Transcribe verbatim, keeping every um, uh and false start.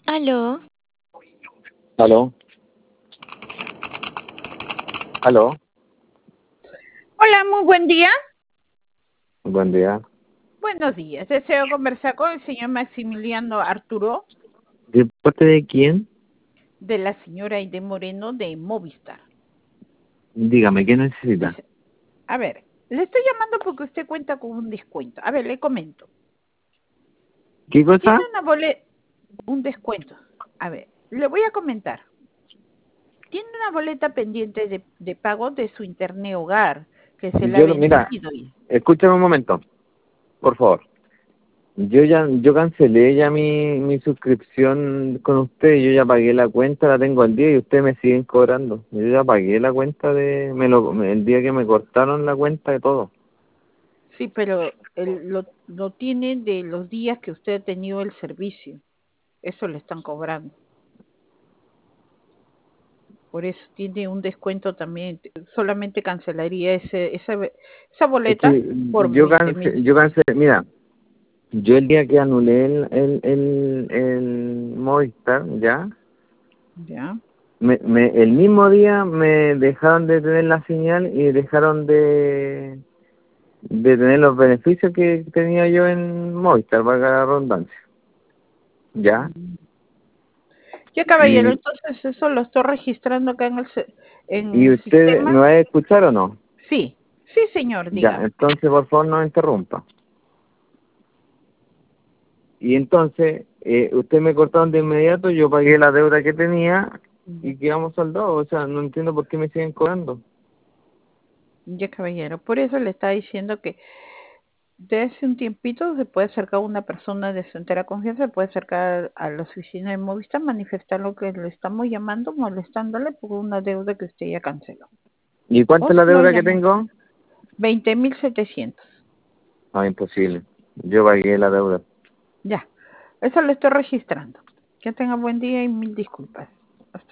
Aló. Aló, aló, Hola, muy buen día. buen día. Buenos días. Deseo conversar con el señor Maximiliano Arturo, ¿De parte de quién? de la señora Aide Moreno de Movistar. Dígame, ¿qué necesita? Des- A ver, le estoy llamando porque usted cuenta con un descuento. A ver, le comento. ¿Qué Tiene cosa? una boleta, un descuento. A ver, le voy a comentar. Tiene una boleta pendiente de, de pago de su internet hogar, que se le ha Yo, lo- mira, vencido. Y escúchame un momento, por favor. Yo ya, yo cancelé ya mi, mi suscripción con usted, yo ya pagué la cuenta, la tengo al día y ustedes me siguen cobrando. Yo ya pagué la cuenta de, me lo, me- el día que me cortaron la cuenta de todo. Sí, pero el- lo, lo tiene de los días que usted ha tenido el servicio. Eso le están cobrando. Por eso tiene un descuento también. Solamente cancelaría ese, esa, esa Es boleta que por yo veinte mil. cancelé, yo cancelé, mira, yo el día que anulé el, el, el, el Movistar, ya, ¿Ya? Me, me, el mismo día me dejaron de tener la señal y dejaron de, de tener los beneficios que tenía yo en Movistar, valga la redundancia. ¿Ya? Ya, caballero, Y, entonces eso lo estoy registrando acá en el, se- en ¿Y el usted me sistema. va a escuchar o no? Sí, sí, señor, Ya, dígame. entonces por favor no me interrumpa. Y entonces, eh, usted me cortaron de inmediato, yo pagué la deuda que tenía y quedamos saldados. O sea, no entiendo por qué me siguen cobrando. Ya, caballero, por eso le está diciendo que desde un tiempito se puede acercar una persona de su entera confianza, se puede acercar a la oficina de Movistar, manifestar lo que le estamos llamando, molestándole por una deuda que usted ya canceló. ¿Y O cuánto es la si no, deuda que llama tengo? veinte mil setecientos. No, imposible. Yo pagué la deuda. Ya, eso lo estoy registrando. Que tenga buen día y mil disculpas.